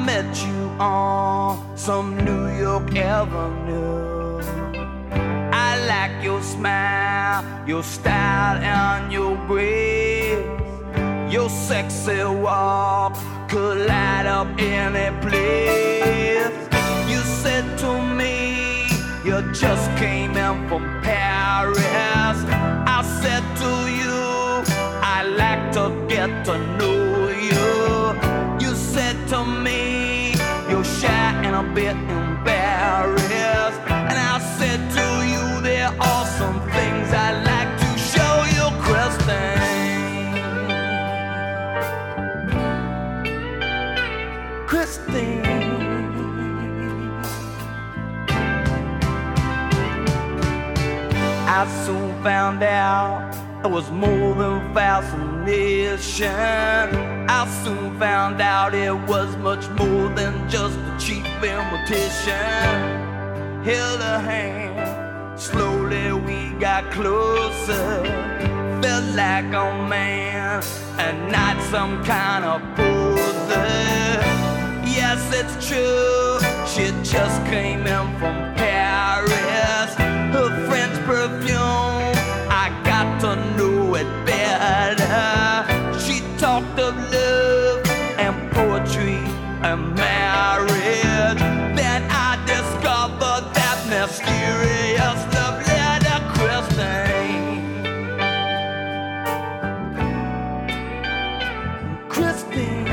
met you on some New York Avenue. I like your smile, your style and your grace. Your sexy walk could light up any place. You said to me you just came in from Paris. I said to you I like to get to know you. You said to me you're shy and a bit embarrassed. And I said to you there are some things I'd like to show you, Christine. Christine. I soon found out it was more than fascination. I soon found out it was much more than just a cheap imitation. Held her hand, slowly we got closer. Felt like a man and not some kind of poser. Yes, it's true, she just came in from Paris. Her French perfume, I got to know it better. She talked of love and poetry and marriage. Then I discovered that mysterious love letter, Christine. Christine.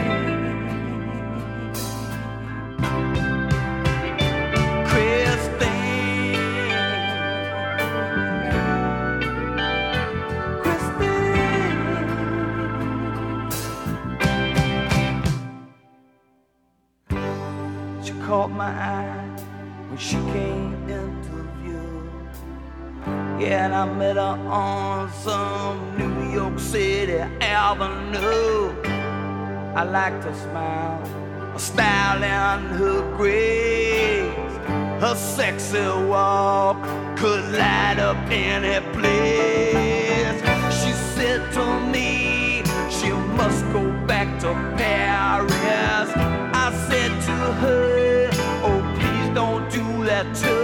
Caught my eye when she came into view. Yeah, and I met her on some New York City avenue. I liked her smile, her style and her grace. Her sexy walk could light up any place. She said to me she must go back to Paris. I said to her, oh, please don't do that to